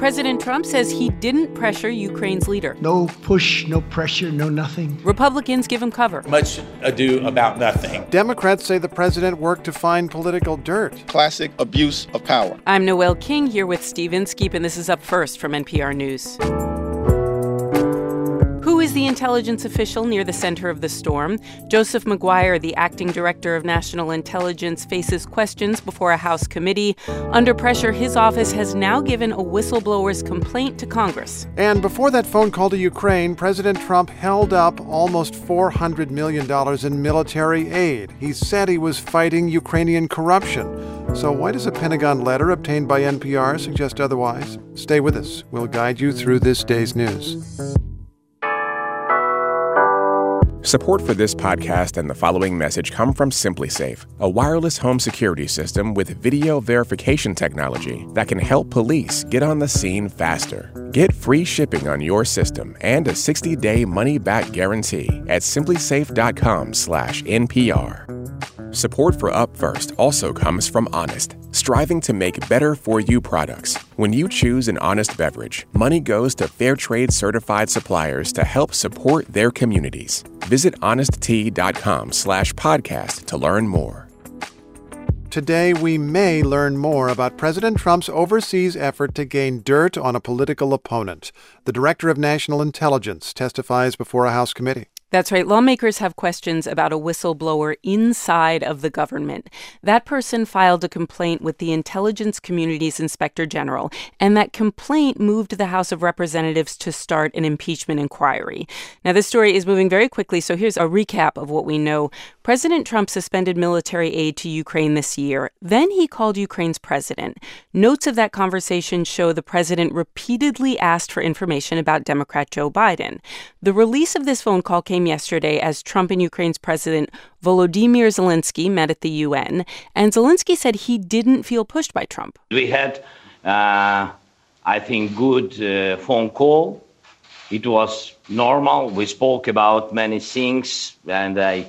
President Trump says he didn't pressure Ukraine's leader. No push, no pressure, no nothing. Republicans give him cover. Much ado about nothing. Democrats say the president worked to find political dirt. Classic abuse of power. I'm Noelle King here with Steve Inskeep, and this is Up First from NPR News. Who is the intelligence official near the center of the storm? Joseph Maguire, the acting director of national intelligence, faces questions before a House committee. Under pressure, his office has now given a whistleblower's complaint to Congress. And before that phone call to Ukraine, President Trump held up almost $400 million in military aid. He said he was fighting Ukrainian corruption. So why does a Pentagon letter obtained by NPR suggest otherwise? Stay with us. We'll guide you through this day's news. Support for this podcast and the following message come from SimpliSafe, a wireless home security system with video verification technology that can help police get on the scene faster. Get free shipping on your system and a 60-day money-back guarantee at simplisafe.com/NPR. Support for Up First also comes from Honest, striving to make better-for-you products. When you choose an Honest beverage, money goes to fair trade certified suppliers to help support their communities. Visit honestea.com/podcast to learn more. Today, we may learn more about President Trump's overseas effort to gain dirt on a political opponent. The Director of National Intelligence testifies before a House committee. That's right. Lawmakers have questions about a whistleblower inside of the government. That person filed a complaint with the Intelligence Community's Inspector General, and that complaint moved the House of Representatives to start an impeachment inquiry. Now, this story is moving very quickly, so here's a recap of what we know. President Trump suspended military aid to Ukraine this year. Then he called Ukraine's president. Notes of that conversation show the president repeatedly asked for information about Democrat Joe Biden. The release of this phone call came yesterday as Trump and Ukraine's President Volodymyr Zelensky met at the UN, and Zelensky said he didn't feel pushed by Trump. We had, I think, good phone call. It was normal. We spoke about many things, and I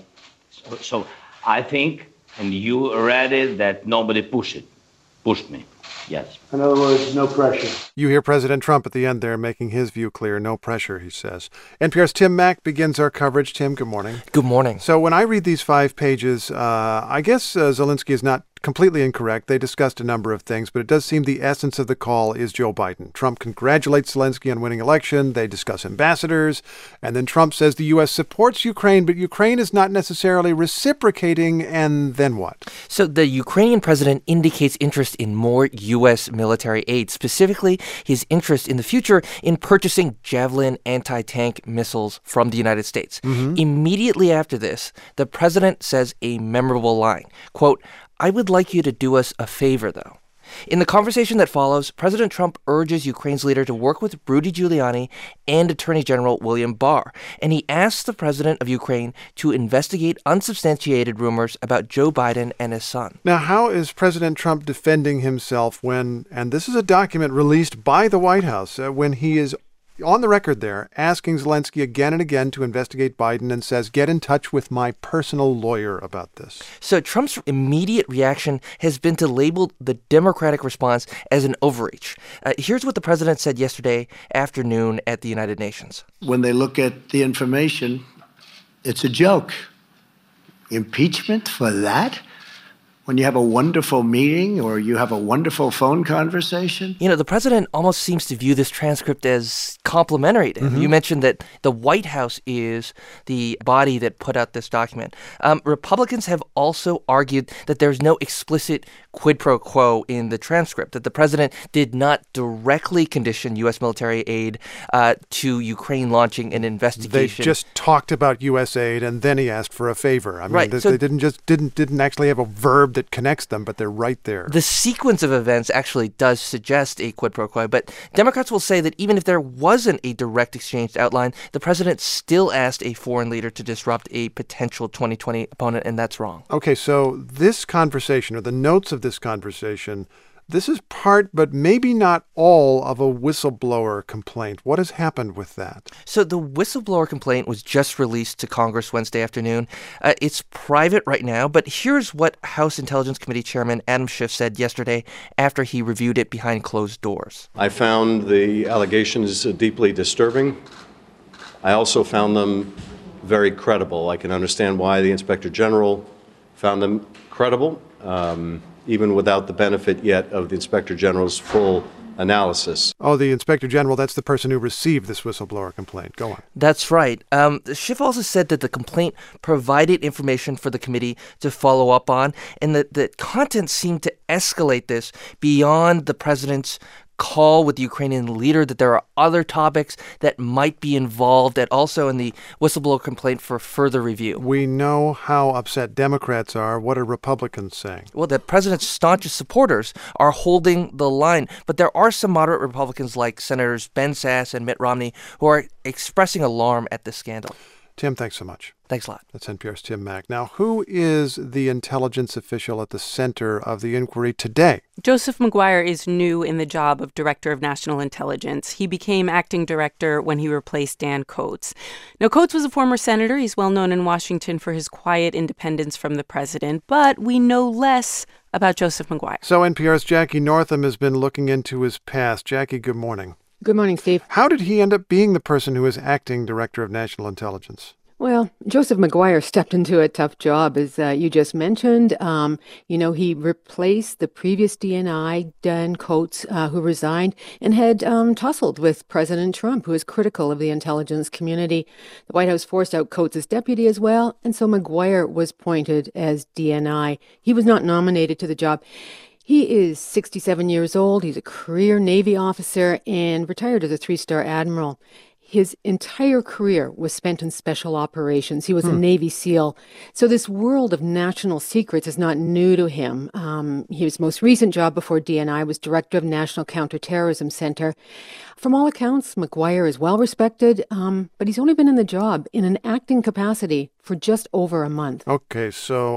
think, and you read it, that nobody pushed me. Yes. In other words, no pressure. You hear President Trump at the end there making his view clear. No pressure, he says. NPR's Tim Mak begins our coverage. Tim, good morning. Good morning. So when I read these 5 pages, I guess Zelensky is not completely incorrect. They discussed a number of things, but it does seem the essence of the call is Joe Biden. Trump congratulates Zelensky on winning election. They discuss ambassadors. And then Trump says the U.S. supports Ukraine, but Ukraine is not necessarily reciprocating. And then what? So the Ukrainian president indicates interest in more U.S. military aid, specifically his interest in the future in purchasing Javelin anti-tank missiles from the United States. Immediately after this, the president says a memorable line, quote, "I would like you to do us a favor, though." In the conversation that follows, President Trump urges Ukraine's leader to work with Rudy Giuliani and Attorney General William Barr, and he asks the president of Ukraine to investigate unsubstantiated rumors about Joe Biden and his son. Now, how is President Trump defending himself when, and this is a document released by the White House, when he is on the record there, asking Zelensky again and again to investigate Biden and says, get in touch with my personal lawyer about this? So Trump's immediate reaction has been to label the Democratic response as an overreach. Here's what the president said yesterday afternoon at the United Nations. When they look at the information, it's a joke. Impeachment for that? When you have a wonderful meeting or you have a wonderful phone conversation? You know, the president almost seems to view this transcript as complimentary to him. You mentioned that the White House is the body that put out this document. Republicans have also argued that there's no explicit quid pro quo in the transcript, that the president did not directly condition U.S. military aid to Ukraine launching an investigation. They just talked about U.S. aid and then he asked for a favor. I mean, right. They didn't actually have a verb that connects them, but they're right there. The sequence of events actually does suggest a quid pro quo, but Democrats will say that even if there wasn't a direct exchange outline, the president still asked a foreign leader to disrupt a potential 2020 opponent, and that's wrong. Okay, so this conversation, or the notes of this conversation, This is part, but maybe not all, of a whistleblower complaint. What has happened with that? So the whistleblower complaint was just released to Congress Wednesday afternoon. It's private right now, but here's what House Intelligence Committee Chairman Adam Schiff said yesterday after he reviewed it behind closed doors. I found the allegations deeply disturbing. I also found them very credible. I can understand why the Inspector General found them credible, even without the benefit yet of the Inspector General's full analysis. Oh, the Inspector General, that's the person who received this whistleblower complaint. Go on. That's right. Schiff also said that the complaint provided information for the committee to follow up on, and that the content seemed to escalate this beyond the president's call with the Ukrainian leader, that there are other topics that might be involved and also in the whistleblower complaint for further review. We know how upset Democrats are. What are Republicans saying? Well, the president's staunchest supporters are holding the line, but there are some moderate Republicans like Senators Ben Sasse and Mitt Romney who are expressing alarm at this scandal. Tim, thanks so much. Thanks a lot. That's NPR's Tim Mak. Now, who is the intelligence official at the center of the inquiry today? Joseph Maguire is new in the job of Director of National Intelligence. He became acting director when he replaced Dan Coats. Now, Coats was a former senator. He's well known in Washington for his quiet independence from the president, but we know less about Joseph Maguire. So NPR's Jackie Northam has been looking into his past. Jackie, good morning. Good morning, Steve. How did he end up being the person who is acting Director of National Intelligence? Well, Joseph Maguire stepped into a tough job, as you just mentioned. He replaced the previous DNI, Dan Coats, who resigned and had tussled with President Trump, who is critical of the intelligence community. The White House forced out Coats as deputy as well, and so Maguire was appointed as DNI. He was not nominated to the job. He is 67 years old. He's a career Navy officer and retired as a 3-star admiral. His entire career was spent in special operations. He was a Navy SEAL. So this world of national secrets is not new to him. His most recent job before DNI was Director of National Counterterrorism Center. From all accounts, Maguire is well respected, but he's only been in the job in an acting capacity for just over a month. Okay,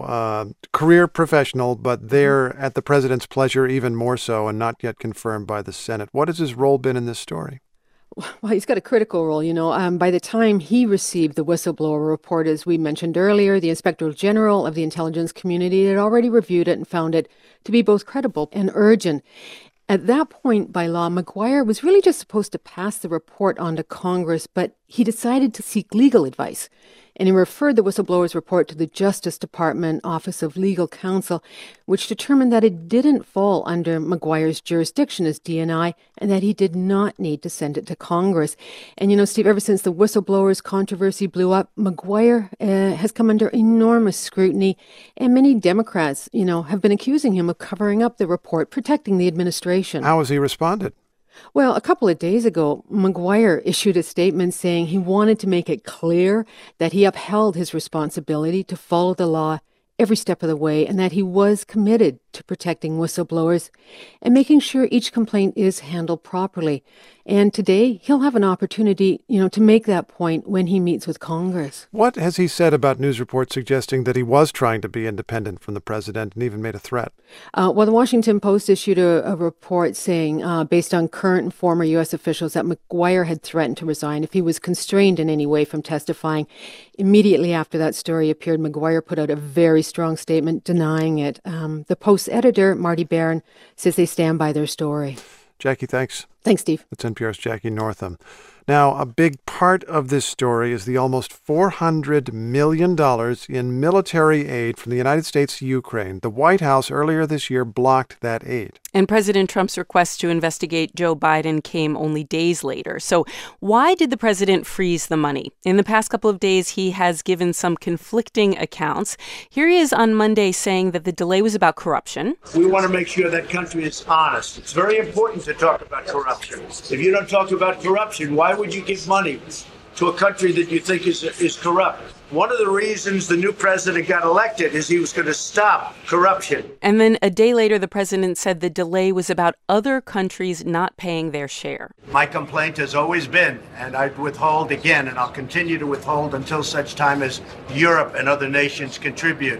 so career professional, but there at the president's pleasure, even more so, and not yet confirmed by the Senate. What has his role been in this story? Well, he's got a critical role, By the time he received the whistleblower report, as we mentioned earlier, the Inspector General of the intelligence community had already reviewed it and found it to be both credible and urgent. At that point, by law, Maguire was really just supposed to pass the report on to Congress, but he decided to seek legal advice. And he referred the whistleblower's report to the Justice Department Office of Legal Counsel, which determined that it didn't fall under Maguire's jurisdiction as DNI and that he did not need to send it to Congress. And, Steve, ever since the whistleblower's controversy blew up, Maguire has come under enormous scrutiny. And many Democrats, have been accusing him of covering up the report, protecting the administration. How has he responded? Well, a couple of days ago, Maguire issued a statement saying he wanted to make it clear that he upheld his responsibility to follow the law every step of the way and that he was committed to protecting whistleblowers and making sure each complaint is handled properly. And today, he'll have an opportunity, to make that point when he meets with Congress. What has he said about news reports suggesting that he was trying to be independent from the president and even made a threat? The Washington Post issued a report saying, based on current and former U.S. officials, that Maguire had threatened to resign if he was constrained in any way from testifying. Immediately after that story appeared, Maguire put out a very strong statement denying it. The Post editor, Marty Barron, says they stand by their story. Jackie, thanks. Thanks, Steve. That's NPR's Jackie Northam. Now, a big part of this story is the almost $400 million in military aid from the United States to Ukraine. The White House earlier this year blocked that aid. And President Trump's request to investigate Joe Biden came only days later. So why did the president freeze the money? In the past couple of days, he has given some conflicting accounts. Here he is on Monday saying that the delay was about corruption. We want to make sure that country is honest. It's very important to talk about corruption. If you don't talk about corruption, why would you give money to a country that you think is corrupt? One of the reasons the new president got elected is he was going to stop corruption. And then a day later, the president said the delay was about other countries not paying their share. My complaint has always been, and I'd withhold again, and I'll continue to withhold until such time as Europe and other nations contribute.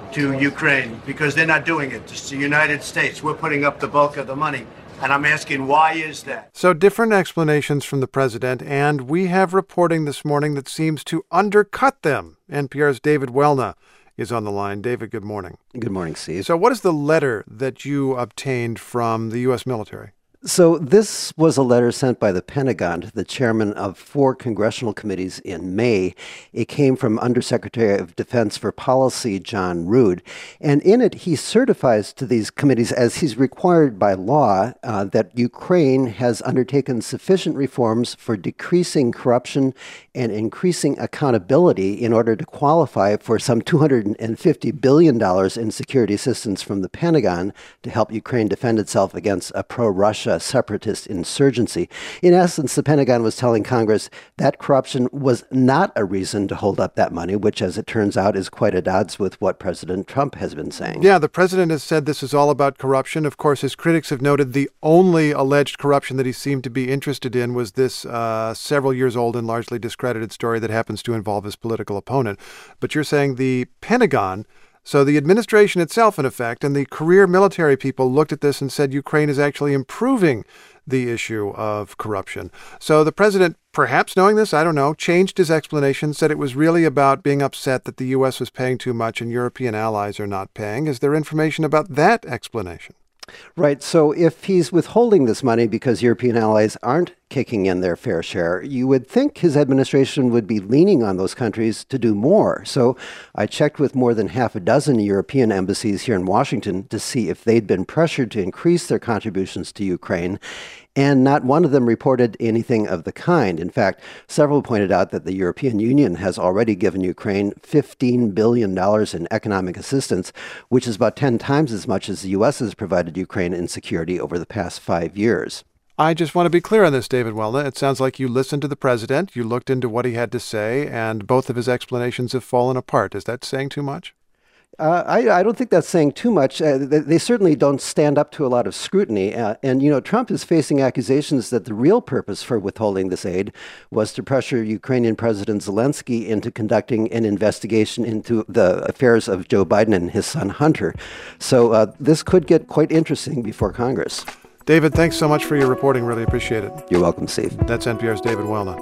to Ukraine because they're not doing it. It's the United States. We're putting up the bulk of the money. And I'm asking, why is that? So different explanations from the president, and we have reporting this morning that seems to undercut them. NPR's David Welna is on the line. David, good morning. Good morning, Steve. So what is the letter that you obtained from the U.S. military? So this was a letter sent by the Pentagon to the chairman of 4 congressional committees in May. It came from Undersecretary of Defense for Policy John Rood. And in it, he certifies to these committees, as he's required by law, that Ukraine has undertaken sufficient reforms for decreasing corruption and increasing accountability in order to qualify for some $250 billion in security assistance from the Pentagon to help Ukraine defend itself against a pro-Russia separatist insurgency. In essence, the Pentagon was telling Congress that corruption was not a reason to hold up that money, which, as it turns out, is quite at odds with what President Trump has been saying. Yeah, the president has said this is all about corruption. Of course, his critics have noted the only alleged corruption that he seemed to be interested in was this several years old and largely discredited story that happens to involve his political opponent. But you're saying the Pentagon, so the administration itself, in effect, and the career military people looked at this and said Ukraine is actually improving the issue of corruption. So the president, perhaps knowing this, I don't know, changed his explanation, said it was really about being upset that the U.S. was paying too much and European allies are not paying. Is there information about that explanation? Right. So if he's withholding this money because European allies aren't kicking in their fair share, you would think his administration would be leaning on those countries to do more. So I checked with more than half a dozen European embassies here in Washington to see if they'd been pressured to increase their contributions to Ukraine. And not one of them reported anything of the kind. In fact, several pointed out that the European Union has already given Ukraine $15 billion in economic assistance, which is about 10 times as much as the U.S. has provided Ukraine in security over the past 5 years. I just want to be clear on this, David Welna. It sounds like you listened to the president, you looked into what he had to say, and both of his explanations have fallen apart. Is that saying too much? I don't think that's saying too much. They certainly don't stand up to a lot of scrutiny. And, you know, Trump is facing accusations that the real purpose for withholding this aid was to pressure Ukrainian President Zelensky into conducting an investigation into the affairs of Joe Biden and his son Hunter. So this could get quite interesting before Congress. David, thanks so much for your reporting. Really appreciate it. You're welcome, Steve. That's NPR's David Welna.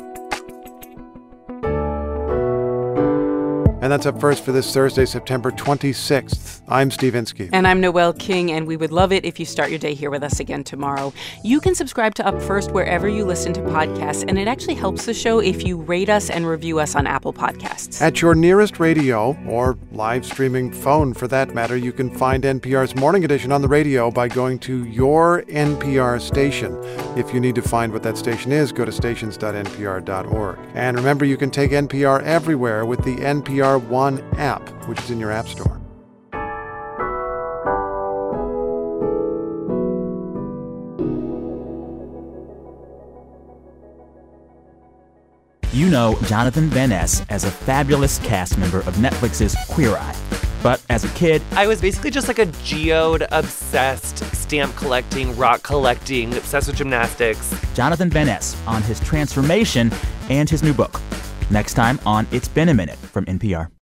And that's Up First for this Thursday, September 26th. I'm Steve Inskeep. And I'm Noelle King, and we would love it if you start your day here with us again tomorrow. You can subscribe to Up First wherever you listen to podcasts, and it actually helps the show if you rate us and review us on Apple Podcasts. At your nearest radio, or live streaming phone for that matter, you can find NPR's Morning Edition on the radio by going to your NPR station. If you need to find what that station is, go to stations.npr.org. And remember, you can take NPR everywhere with the NPR One app, which is in your app store. You know Jonathan Van Ness as a fabulous cast member of Netflix's Queer Eye. But as a kid, I was basically just like a geode-obsessed, stamp collecting, rock collecting, obsessed with gymnastics. Jonathan Van Ness on his transformation and his new book. Next time on It's Been a Minute from NPR.